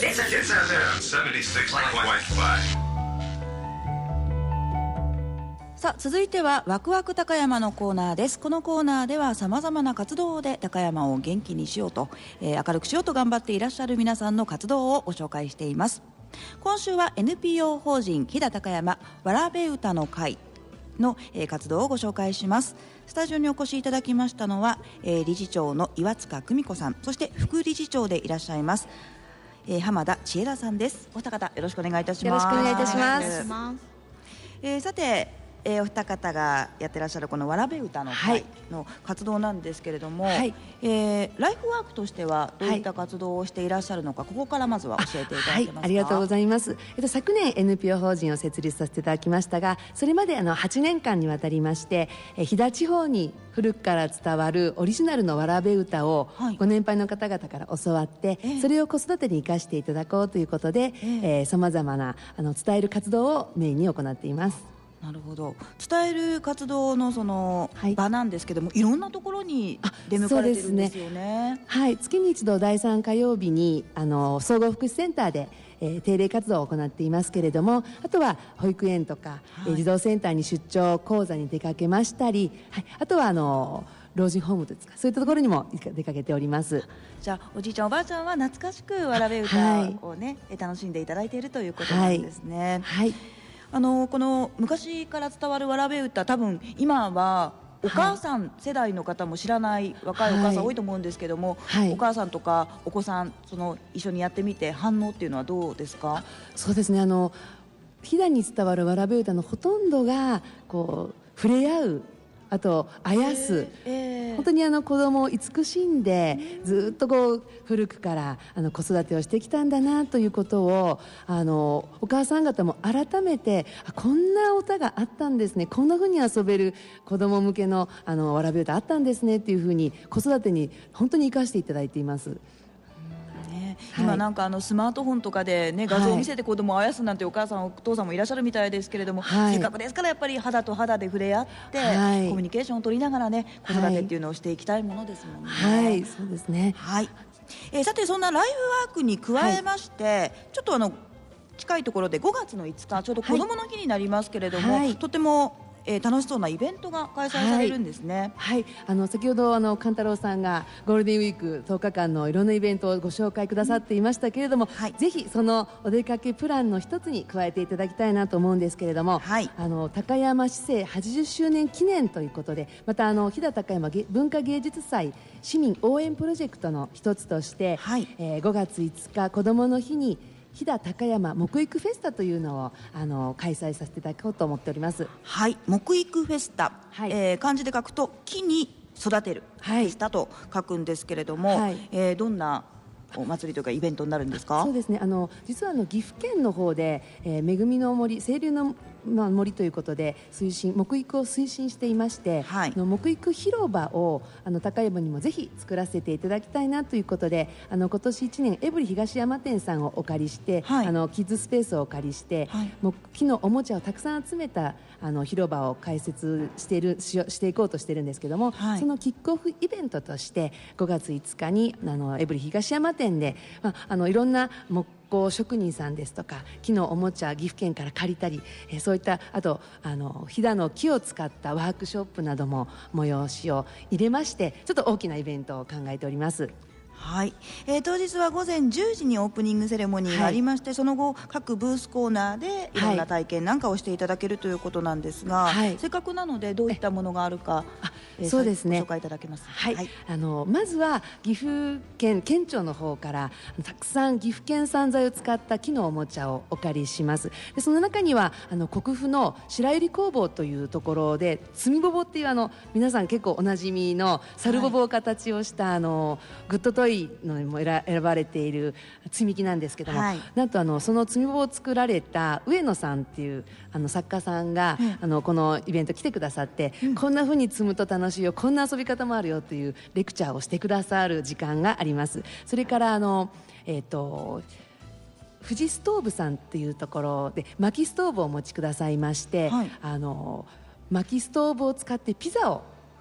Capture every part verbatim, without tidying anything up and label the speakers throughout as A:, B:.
A: さあ続いてはワクワク高山のコーナーです。このコーナーではさまざまな活動で高山を元気にしようと、えー、明るくしようと頑張っていらっしゃる皆さんの活動をご紹介しています。今週は エヌピーオー 法人飛騨高山わらべ歌の会の、えー、活動をご紹介します。スタジオにお越しいただきましたのは、えー、理事長の岩塚久美子さん、そして副理事長でいらっしゃいます、えー、浜田千恵田さんです。お二方よろしくお願いいたします。
B: よろしくお願いいたします。
A: えー、さてえー、お二方がやってらっしゃるこのわらべ歌の会の活動なんですけれども、はい、えー、ライフワークとしてはどういった活動をしていらっしゃるのか、はい、ここからまずは教えていただけますか。
B: はい、ありがとうございます。えっと、昨年 エヌピーオー 法人を設立させていただきましたが、それまであのはちねんかんにわたりまして、え飛騨地方に古くから伝わるオリジナルのわらべ歌をご年配の方々から教わって、はい、それを子育てに生かしていただこうということでさまざまなあの伝える活動をメインに行っています。
A: なるほど。伝える活動のその場なんですけども、はい、いろんなところに出向かれてるんですよね。
B: はい、月に一度だいさん火曜日にあの総合福祉センターで、えー、定例活動を行っていますけれども、あとは保育園とか、はい、えー、児童センターに出張講座に出かけましたり、はい、あとはあの老人ホームですか、そういったところにも出かけております。
A: じゃあおじいちゃんおばあちゃんは懐かしくわらべ歌をね、はい、楽しんでいただいているということなんですね。はい、はい、あのこの昔から伝わるわらべ歌、多分今はお母さん世代の方も知らない若いお母さん多いと思うんですけども、はい、お母さんとかお子さんその一緒にやってみて反応っていうのはどうですか。
B: そうですね、あの飛騨に伝わるわらべ歌のほとんどがこう触れ合う、あとあやす、えー、本当にあの子供を慈しんでずっとこう古くからあの子育てをしてきたんだなということをあのお母さん方も改めて、あ、こんな歌があったんですね、こんな風に遊べる子供向けのあのわらべ歌あったんですねっていう風に子育てに本当に生かしていただいています。
A: 今なんかあのスマートフォンとかで、ね、画像を見せて子供をあやすなんてお母さんお父さんもいらっしゃるみたいですけれども、はい、せっかくですからやっぱり肌と肌で触れ合って、はい、コミュニケーションを取りながらね子育てっていうのをしていきたいものですもんね。
B: はい、そうですね。
A: はい、えー、さてそんなライフワークに加えまして、はい、ちょっとあの近いところでごがつのいつかちょうど子どもの日になりますけれども、はい、とてもえー、楽しそうなイベントが開催されるんですね。
B: はい、はい、あの先ほどあの勘太郎さんがゴールデンウィークとおかかんのいろんなイベントをご紹介くださっていましたけれども、はい、ぜひそのお出かけプランの一つに加えていただきたいなと思うんですけれども、はい、あの高山市政はちじゅっしゅうねん記念ということで、またあの飛騨高山文化芸術祭市民応援プロジェクトの一つとして、はい、えー、ごがついつか子どもの日に飛騨高山木育フェスタというのをあの開催させていただこうと思っております。
A: はい、木育フェスタ、はい、えー、漢字で書くと木に育てるフェスタと書くんですけれども、はい、えー、どんなお祭りというかイベントになるんですか。
B: そうですね、あの実はあの岐阜県の方で、えー、恵みの森清流のまあ、森ということで推進木育を推進していまして、はい、の木育広場をあの高山にもぜひ作らせていただきたいなということで、あの今年いちねんエブリ東山店さんをお借りして、はい、あのキッズスペースをお借りして、はい、木のおもちゃをたくさん集めたあの広場を開設しているししていこうとしているんですけども、はい、そのキックオフイベントとしてごがついつかにあのエブリ東山店で、まあ、あのいろんな木工職人さんですとか木のおもちゃ岐阜県から借りたり、えー、そういったあとあの飛騨の木を使ったワークショップなども催しを入れまして、ちょっと大きなイベントを考えております。
A: はい、えー、当日は午前じゅうじにオープニングセレモニーがありまして、はい、その後各ブースコーナーでいろんな体験なんかをしていただけるということなんですが、はい、せっかくなのでどういったものがあるか、えー、そうですね、ご紹介いただけます。
B: はいはい、あのまずは岐阜県県庁の方からたくさん岐阜県産材を使った木のおもちゃをお借りします。でその中にはあの国府の白百合工房というところで積みぼぼっていうあの皆さん結構おなじみの猿ぼぼを形をした、はい、あのグッドトイのにも選ばれている積み木なんですけども、はい、なんとあのその積み棒を作られた上野さんっていうあの作家さんが、うん、あのこのイベント来てくださって、うん、こんな風に積むと楽しいよ、こんな遊び方もあるよというレクチャーをしてくださる時間があります。それからあの、えーと富士ストーブさんっていうところで薪ストーブをお持ちくださいまして、はい、あの薪ストーブを使ってピザを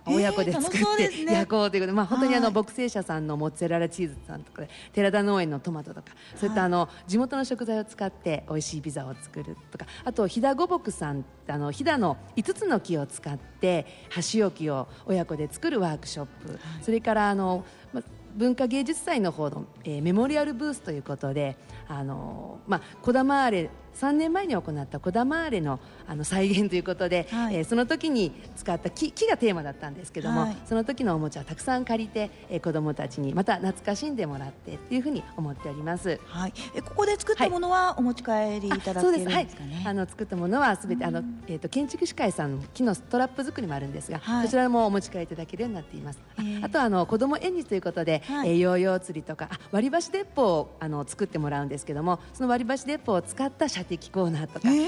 B: 親子で作って、
A: えーね、
B: 焼こうということで、まあ、本当にあの牧生社さんのモッツァレラチーズさんとか寺田農園のトマトとかそういったあの地元の食材を使って美味しいピザを作るとか、あと飛騨五木さんあの飛騨のいつつの木を使って箸置きを親子で作るワークショップ、はい、それからあの、ま文化芸術祭の方の、えー、メモリアルブースということで、あのーまあ、こだまーれさんねんまえに行ったこだまーれ の, あの再現ということで、はい、えー、その時に使った 木, 木がテーマだったんですけども、はい、その時のおもちゃをたくさん借りて、えー、子どもたちにまた懐かしんでもらってというふうに思っております、
A: はい、えここで作ったものはお持ち帰りいただけるんですかね。
B: はい、そうです、はい、あの作ったものはすべてあの、えー、と建築士会さんの木のストラップ作りもあるんですが、はい、そちらもお持ち帰りいただけるようになっています。 あ, あとはあの子ども縁日ということで、はい、えー、ヨーヨー釣りとかあ割り箸鉄砲をあの作ってもらうんですけども、その割り箸鉄砲を使った射的コーナーとか、はい、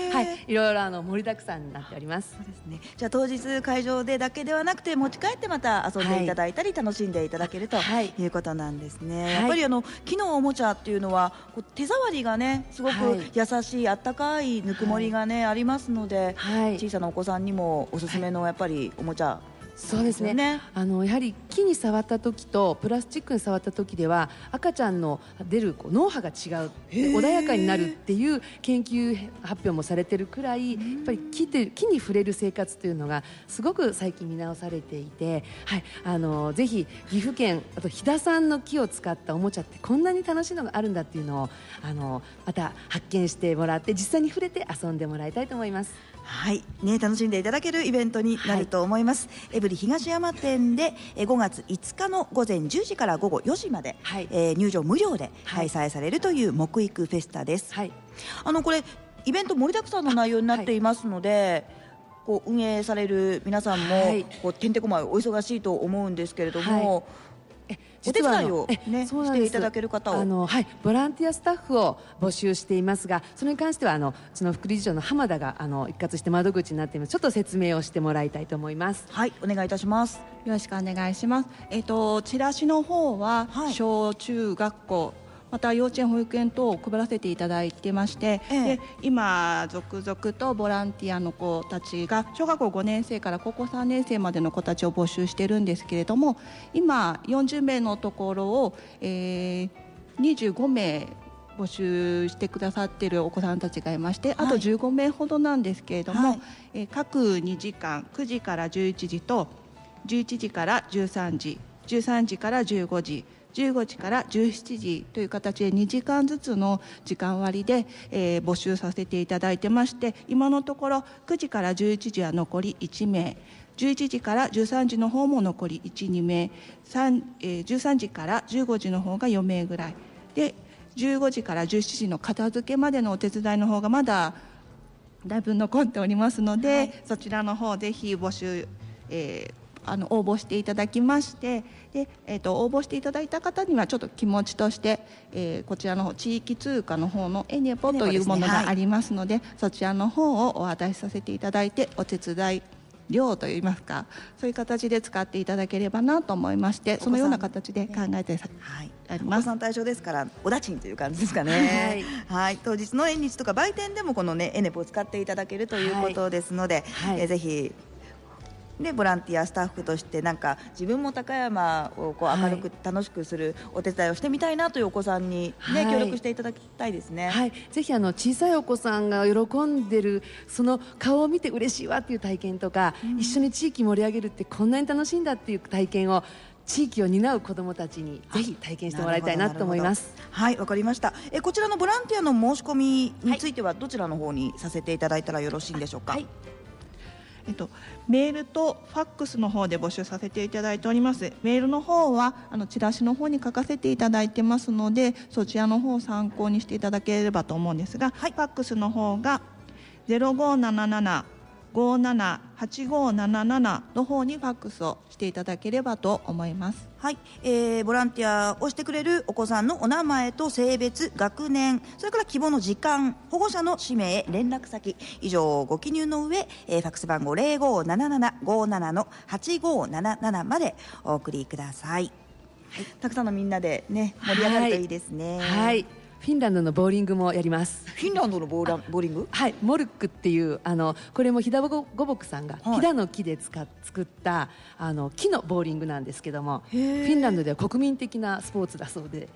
B: いろいろあの盛りだくさんになっております。
A: そうですね、じゃあ当日会場でだけではなくて持ち帰ってまた遊んでいただいたり、はい、楽しんでいただけるということなんですね、はい、やっぱりあの木のおもちゃっていうのはこう手触りがねすごく優しいあったかいぬくもりがね、はい、ありますので、はい、小さなお子さんにもおすすめのやっぱりおもちゃ、
B: そうですね、あのやはり木に触った時とプラスチックに触った時では赤ちゃんの出るこう脳波が違う、穏やかになるっていう研究発表もされてるくらい、やっぱり 木, て木に触れる生活というのがすごく最近見直されていて、はい、あのぜひ岐阜県あと飛騨産の木を使ったおもちゃってこんなに楽しいのがあるんだっていうのをあのまた発見してもらって実際に触れて遊んでもらいたいと思います。
A: はいね、楽しんでいただけるイベントになると思います、はい、エブリ東山店でごがついつかの午前じゅうじから午後よじまで、はい、えー、入場無料で開催されるという木育フェスタです、はい、あのこれイベント盛りだくさんの内容になっていますので、はい、こう運営される皆さんも、はい、こうてんてこまいお忙しいと思うんですけれども、はい、お手伝いを、ね、していただける方を
B: あの、はい、ボランティアスタッフを募集していますが、それに関してはあのうちの副理事長の浜田があの一括して窓口になっています。ちょっと説明をしてもらいたいと思います。
A: はい、お願いいたします。
C: よろしくお願いします。えっとチラシの方は、はい、小中学校また幼稚園保育園等を配らせていただいてまして、ええ、で今続々とボランティアの子たちが小学校ごねん生から高校さんねん生までの子たちを募集してるんですけれども、今よんじゅうめいのところを、えー、にじゅうごめい募集してくださっているお子さんたちがいまして、あとじゅうごめいほどなんですけれども、はい、えー、各にじかんくじからじゅういちじとじゅういちじからじゅうさんじじゅうさんじからじゅうごじじゅうごじからじゅうしちじという形でにじかんずつの時間割で、えー、募集させていただいてまして、今のところくじからじゅういちじは残りいちめい、じゅういちじからじゅうさんじの方も残りいち、にめい、えー、じゅうさんじからじゅうごじの方がよめいぐらいで、じゅうごじからじゅうしちじの片付けまでのお手伝いの方がまだだいぶ残っておりますので、はい、そちらの方ぜひ募集、えーあの応募していただきまして、で、えー、と応募していただいた方にはちょっと気持ちとして、えー、こちらの方地域通貨の方のエネポというものがありますので、はい、そちらの方をお渡しさせていただいて、お手伝い料といいますか、そういう形で使っていただければなと思いまして、そのような形で考えてあります。
A: お子さん対象ですからおだちんという感じですかね、はいはい、当日の縁日とか売店でもこの、ね、エネポを使っていただけるということですので、はいはい、えー、ぜひでボランティアスタッフとしてなんか自分も高山をこう明るく楽しくするお手伝いをしてみたいなというお子さんに、ね、はい、協力していただきたいですね、
B: はい、ぜひあの小さいお子さんが喜んでるその顔を見て嬉しいわっていう体験とか、うん、一緒に地域盛り上げるってこんなに楽しいんだっていう体験を地域を担う子どもたちにぜひ体験してもらいたいなと思います。
A: はい、わかりました。えこちらのボランティアの申し込みについてはどちらの方にさせていただいたらよろしいんでしょうか。はい、
C: えっと、メールとファックスの方で募集させていただいております。メールの方はあのチラシの方に書かせていただいてますので、そちらの方を参考にしていただければと思うんですが、はい、ファックスの方がゼロごーなななな ごーなな はちごーななななの方にファックスをしていただければと思います。
A: はい、えー、ボランティアをしてくれるお子さんのお名前と性別、学年、それから希望の時間、保護者の氏名、連絡先以上をご記入の上、えー、ファックス番号 ゼロごーなななな ごーなな のはちごーななななまでお送りください。はい、たくさんのみんなで、ね、盛り上がるといいですね。
B: はいはい、 フィンランドのボーリングもやります。
A: フィンランドのボーランボーリング、
B: はい、モルックっていうあのこれも飛騨五木さんが、はい、飛騨の木で使っ作ったあの木のボーリングなんですけども、フィンランドでは国民的なスポーツだそうです、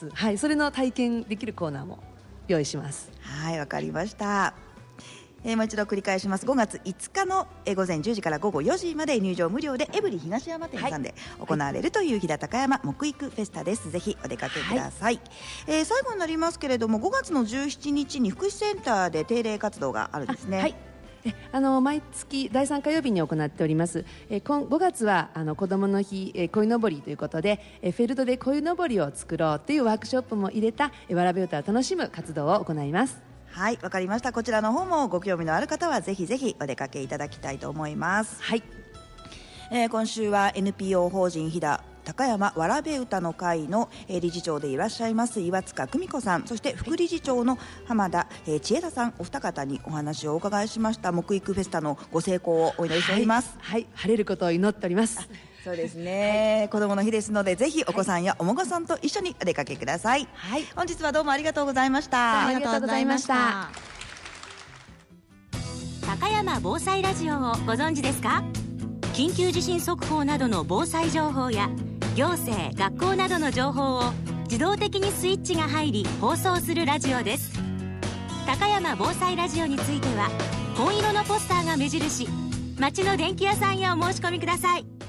B: はい、それの体験できるコーナーも用意します。
A: はい、わかりました。えー、もう一度繰り返します。ごがついつかのえー午前じゅうじから午後よじまで入場無料でエブリ東山店さんで行われるという飛騨高山木育フェスタです。ぜひお出かけください。はい、えー、最後になりますけれども、ごがつのじゅうしちにちに福祉センターで定例活動があるんですね。
B: はい、えあの毎月だいさん火曜日に行っております。え今ごがつはあの子どもの日、え鯉のぼりということで、えフェルトで鯉のぼりを作ろうというワークショップも入れたえわらべ歌を楽しむ活動を行います。
A: はい、わかりました。こちらの方もご興味のある方はぜひぜひお出かけいただきたいと思います。
B: はい、
A: えー、今週は エヌピーオー 法人飛騨高山わらべ歌の会の理事長でいらっしゃいます岩塚久美子さん、そして副理事長の浜田千恵田さん、お二方にお話をお伺いしました。木育フェスタのご成功をお祈りしております。
B: はい、はい、晴れることを祈っております。
A: そうですね、はい、子どもの日ですのでぜひお子さんやお孫さんと一緒にお出かけください。はい、本日はどうもありがとうございました。
B: ありがとうございました。
D: 高山防災ラジオをご存知ですか？緊急地震速報などの防災情報や行政・学校などの情報を自動的にスイッチが入り放送するラジオです。高山防災ラジオについては紺色のポスターが目印、町の電気屋さんへお申し込みください。